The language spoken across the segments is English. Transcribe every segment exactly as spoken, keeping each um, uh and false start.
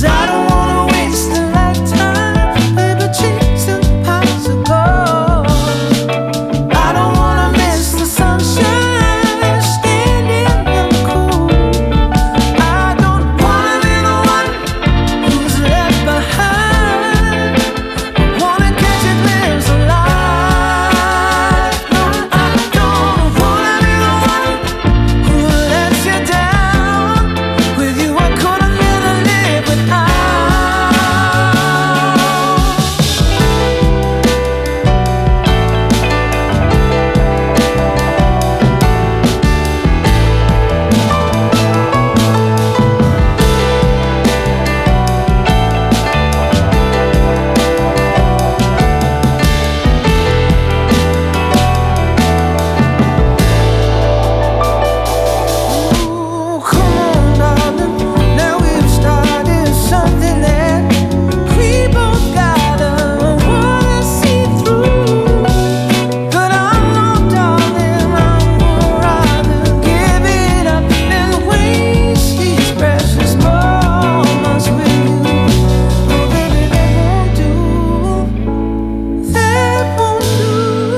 I don't wanna waste a lifetime, baby, chasing possible. I don't wanna miss the sunshine, standing in the cool. I don't wanna be the one who's left behind. I wanna catch a glimpse of life. No, I don't wanna be the one who lets you down. With you I couldn't really live without. Ooh, come on, darling. Now we've started something that we both gotta wanna see through. But I know, darling, I would rather give it up than waste these precious moments with you. Oh, baby, that won't do. That won't do.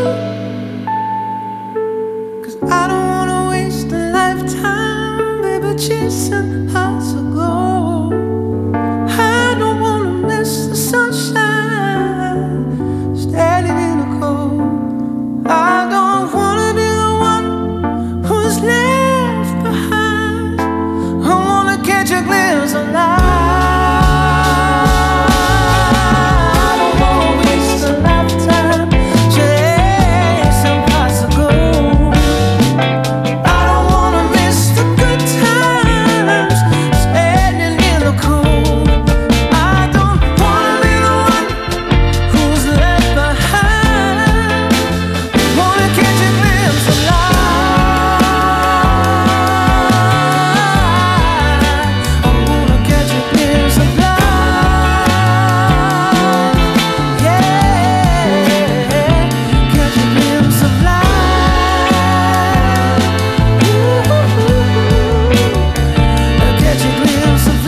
'Cause I don't wanna waste a lifetime, baby, chasing hearts aglow. I don't wanna miss the sunshine, standing in the cold. I don't wanna be the one who's left behind. I wanna catch a glimpse of life. I don't wanna waste a lifetime, chasing hearts aglow. I don't wanna miss the good times, standing in the cold. I don't wanna be the one who's left behind. I wanna catch a glimpse of life. I wanna catch a glimpse of life. Yeah, catch a glimpse of life. Ooh, catch a glimpse of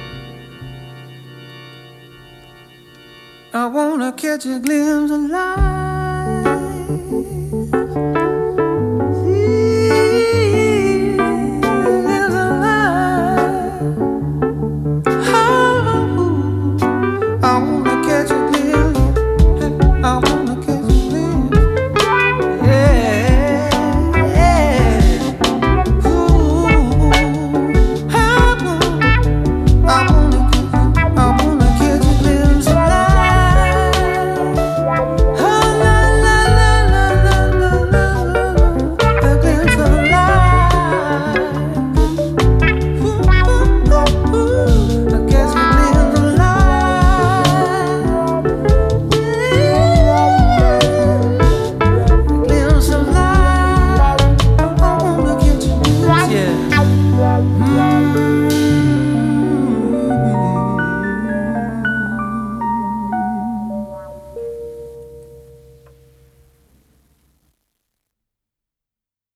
life. I wanna catch a glimpse of life.